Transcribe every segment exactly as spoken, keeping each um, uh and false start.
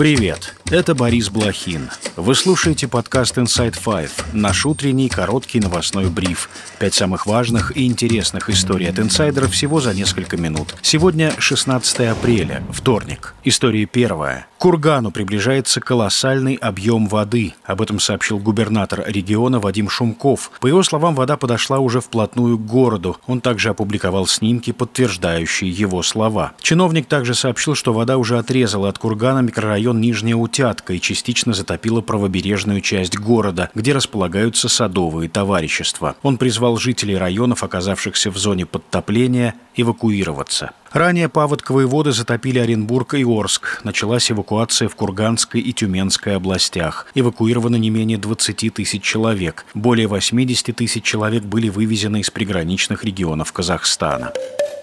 Привет, это Борис Блохин. Вы слушаете подкаст Inside Five, наш утренний короткий новостной бриф. Пять самых важных и интересных историй от инсайдеров всего за несколько минут. Сегодня шестнадцатое апреля, вторник. История первая. К Кургану приближается колоссальный объем воды. Об этом сообщил губернатор региона Вадим Шумков. По его словам, вода подошла уже вплотную к городу. Он также опубликовал снимки, подтверждающие его слова. Чиновник также сообщил, что вода уже отрезала от Кургана микрорайон Нижняя Утятка и частично затопила правобережную часть города, где располагаются садовые товарищества. Он призвал жителей районов, оказавшихся в зоне подтопления, эвакуироваться. Ранее паводковые воды затопили Оренбург и Орск. Началась эвакуация в Курганской и Тюменской областях. Эвакуировано не менее двадцати тысяч человек. Более восьмидесяти тысяч человек были вывезены из приграничных регионов Казахстана.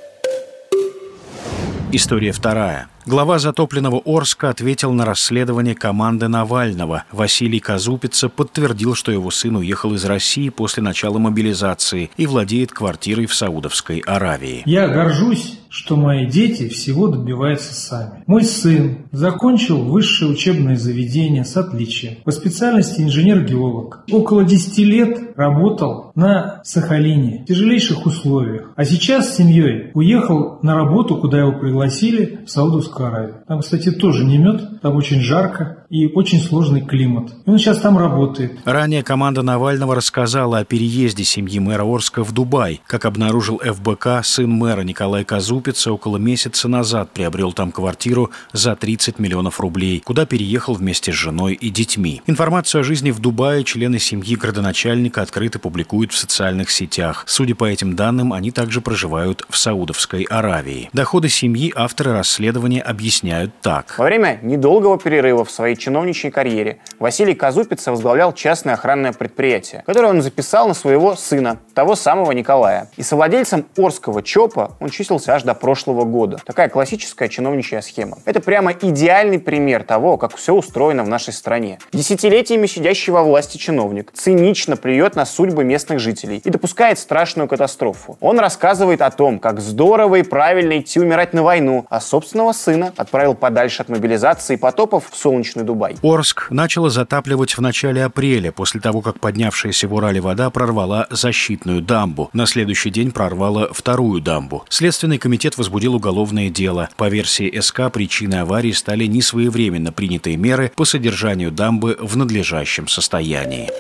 История вторая. Глава затопленного Орска ответил на расследование команды Навального. Василий Казупица подтвердил, что его сын уехал из России после начала мобилизации и владеет квартирой в Саудовской Аравии. Я горжусь, что мои дети всего добиваются сами. Мой сын закончил высшее учебное заведение с отличием по специальности инженер-геолог. Около десяти лет работал на Сахалине в тяжелейших условиях. А сейчас с семьей уехал на работу, куда его пригласили, в Саудовскую Аравию. Там, кстати, тоже не мед, там очень жарко и очень сложный климат. И он сейчас там работает. Ранее команда Навального рассказала о переезде семьи мэра Орска в Дубай. Как обнаружил эф бэ ка, сын мэра Николай Казупица около месяца назад приобрел там квартиру за тридцать миллионов рублей, куда переехал вместе с женой и детьми. Информацию о жизни в Дубае члены семьи градоначальника открыто публикуют в социальных сетях. Судя по этим данным, они также проживают в Саудовской Аравии. Доходы семьи авторы расследования объясняют так. Во время недолгого перерыва в своей чиновничьей карьере Василий Казупица возглавлял частное охранное предприятие, которое он записал на своего сына, того самого Николая. И совладельцем Орского ЧОПа он числился аж до прошлого года. Такая классическая чиновничья схема. Это прямо идеальный пример того, как все устроено в нашей стране. Десятилетиями сидящий во власти чиновник цинично плюет на судьбы местных жителей и допускает страшную катастрофу. Он рассказывает о том, как здорово и правильно идти умирать на войну, а собственного сына отправил подальше от мобилизации и потопов в солнечный Дубай. Орск начало затапливать в начале апреля, после того, как поднявшаяся в Урале вода прорвала защитную дамбу. На следующий день прорвала вторую дамбу. Следственный комитет возбудил уголовное дело. По версии эс ка, причиной аварии стали несвоевременно принятые меры по содержанию дамбы в надлежащем состоянии.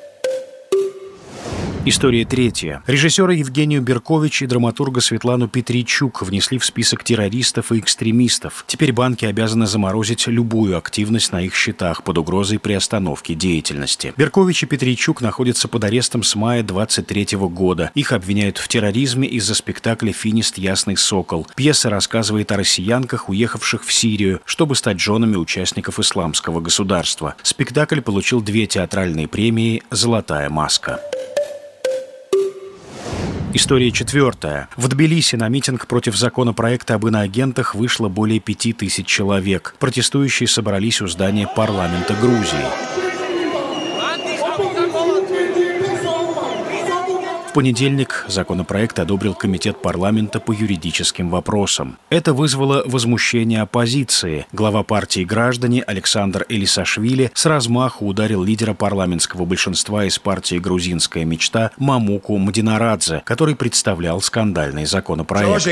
История третья. Режиссера Евгению Беркович и драматурга Светлану Петричук внесли в список террористов и экстремистов. Теперь банки обязаны заморозить любую активность на их счетах под угрозой приостановки деятельности. Беркович и Петричук находятся под арестом с мая двадцать третьего года. Их обвиняют в терроризме из-за спектакля «Финист. Ясный сокол». Пьеса рассказывает о россиянках, уехавших в Сирию, чтобы стать женами участников исламского государства. Спектакль получил две театральные премии «Золотая маска». История четвертая. В Тбилиси на митинг против законопроекта об иноагентах вышло более пяти тысяч человек. Протестующие собрались у здания парламента Грузии. В понедельник законопроект одобрил Комитет парламента по юридическим вопросам. Это вызвало возмущение оппозиции. Глава партии «Граждане» Александр Элисашвили с размаху ударил лидера парламентского большинства из партии «Грузинская мечта» Мамуку Мдинарадзе, который представлял скандальный законопроект.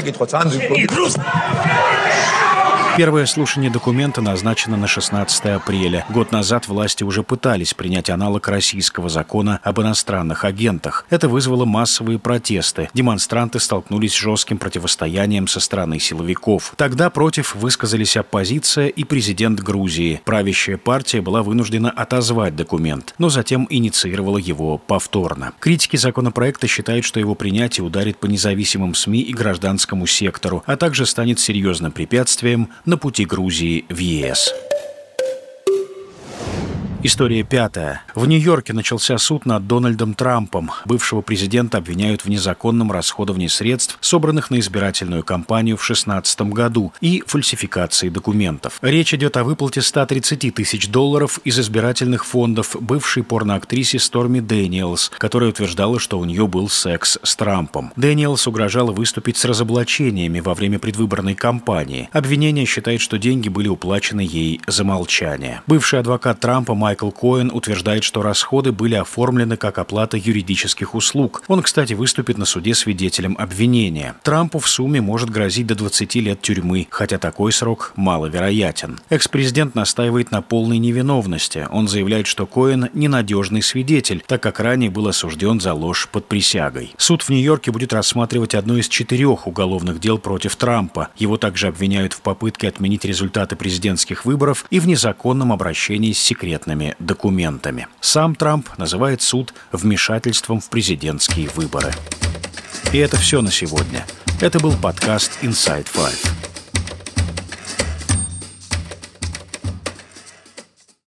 Первое слушание документа назначено на шестнадцатое апреля. Год назад власти уже пытались принять аналог российского закона об иностранных агентах. Это вызвало массовые протесты. Демонстранты столкнулись с жестким противостоянием со стороны силовиков. Тогда против высказались оппозиция и президент Грузии. Правящая партия была вынуждена отозвать документ, но затем инициировала его повторно. Критики законопроекта считают, что его принятие ударит по независимым СМИ и гражданскому сектору, а также станет серьезным препятствием на пути Грузии в е эс. История пятая. В Нью-Йорке начался суд над Дональдом Трампом. Бывшего президента обвиняют в незаконном расходовании средств, собранных на избирательную кампанию в две тысячи шестнадцатом году, и фальсификации документов. Речь идет о выплате ста тридцати тысяч долларов из избирательных фондов бывшей порноактрисе Сторми Дэниелс, которая утверждала, что у нее был секс с Трампом. Дэниелс угрожала выступить с разоблачениями во время предвыборной кампании. Обвинение считает, что деньги были уплачены ей за молчание. Бывший адвокат Трампа Майкл Коэн утверждает, что расходы были оформлены как оплата юридических услуг. Он, кстати, выступит на суде свидетелем обвинения. Трампу в сумме может грозить до двадцати лет тюрьмы, хотя такой срок маловероятен. Экс-президент настаивает на полной невиновности. Он заявляет, что Коэн ненадежный свидетель, так как ранее был осужден за ложь под присягой. Суд в Нью-Йорке будет рассматривать одно из четырех уголовных дел против Трампа. Его также обвиняют в попытке отменить результаты президентских выборов и в незаконном обращении с секретными документами. Сам Трамп называет суд вмешательством в президентские выборы. И это все на сегодня. Это был подкаст Inside Five.